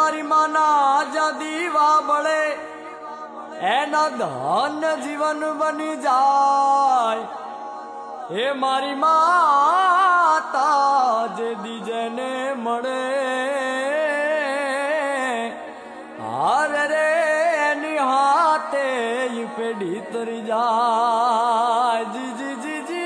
मारी माना जा दीवा बड़े एना धन्य जीवन बनी जाय। हे मारी माता जे दीजने मड़े हार रे निहाते ये पेड़ी तरी जाय। जी जी जी जी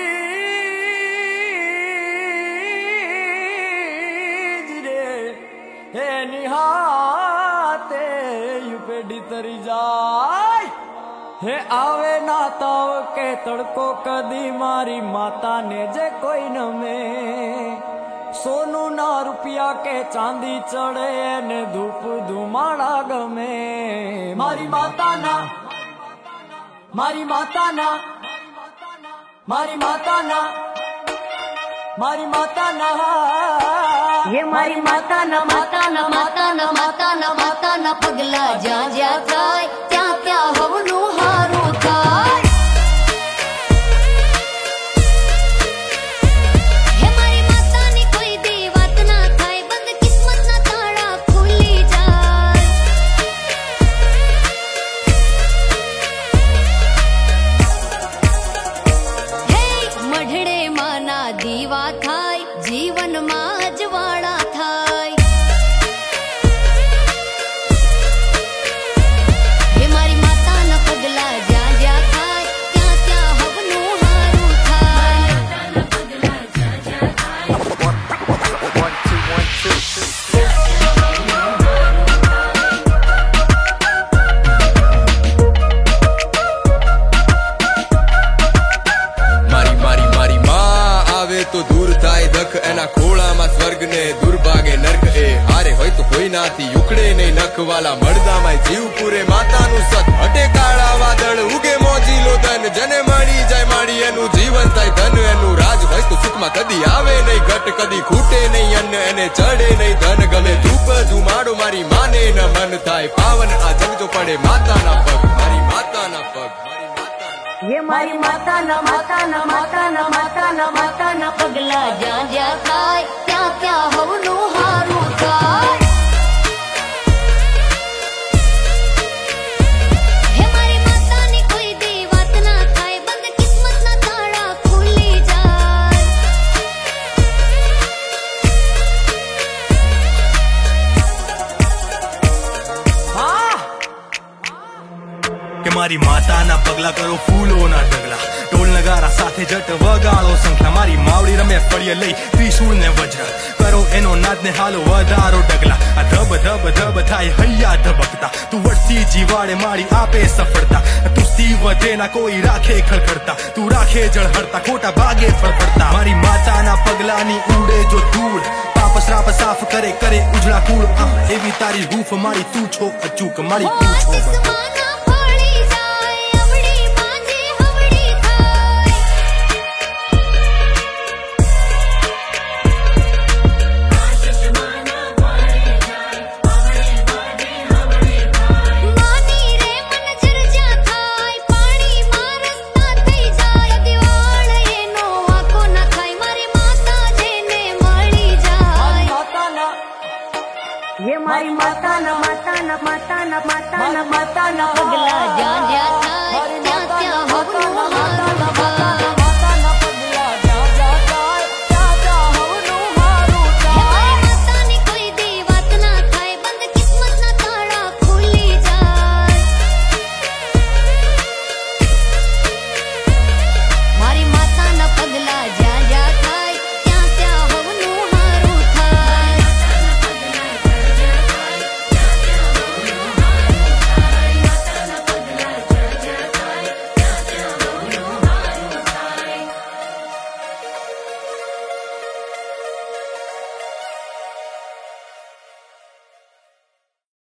जी रे हे निहाते ये पेड़ी तरी जाय। हे आवे ना ताव के तड़को कदी मारी माता ने जे कोई न में सोनू ना रुपया के चांदी चढ़े ने धूप धुमाड़ा गमे। मारी माता ना मारी माता ना मारी माता ना मारी माता ना ये मारी माता ना माता ना माता ना माता ना माता ना पगला जा जा थाय क्या क्या हवनु हारू थाय। हे मारी माता ने कोई दी बात ना थाय बंद किस्मत ना ताड़ा खुली जाय। हे मढ़ड़े माना दीवा थाय जीवन में अजवाड़ा थाय। हे मारी माता न पगला जा जा थाय क्या क्या हवनु हारू थाय। पगला जा जा थाय मारी मारी मारी माँ आवे तो दूर थाय दख एना खोला में स्वर्ग ने दुर्भागे नर्क ए हारे होय तो कोई नाथी उकड़े नहीं नख वाला मर्दा में जीव पूरे माता नु सत हटे काला वादळ उगे मोजीलो धन जने मणी जाय माड़ी एनु जीवन थाय धन एनु राज होय तो सुख में कदी आवे नहीं घट कदी खूटे नहीं अन्न एने चढ़े नहीं धन गमे धूप धुमाड़ो मारी माने न मन थाय पावन आ जग जो पड़े माता ना पग मारी माता ना पग। ये मारी माता ना माता ना माता ना माता ना माता ना पगला जा जा थाय क्या क्या हवनु हारू थाय। हे मारी माता ने कोई दी बात ना थाय बंद किस्मत ना ताड़ा खुली जाय। हाँ કે મારી માતા ના પગલા કરો ફૂલો ના ઢગલા ઢોલ નગારા સાથે જટ વગાડો સંખલા મારી માવડી રમે ફળિયે લઈ ત્રિશૂળ ને વજ્ર કરો એનો નાદ ને હાલો વધારો ડગલા આ ધબ ધબ ધબ થાય હૈયા ધબકતા તું વળતી જીવાડે મારી આપે સફળતા તુસ્તી વધે ના કોઈ રાખે ખળખડતા તું રાખે જળહળતા ખોટા ભાગે ફળફડતા મારી માતાના પગલાની ઉડે જો ધૂળ પાપ શ્રાપ સાફ કરે કરે ઉજળા કુળ એવી તારી હૂફ મારી તું છો અચૂક મારી તું છો।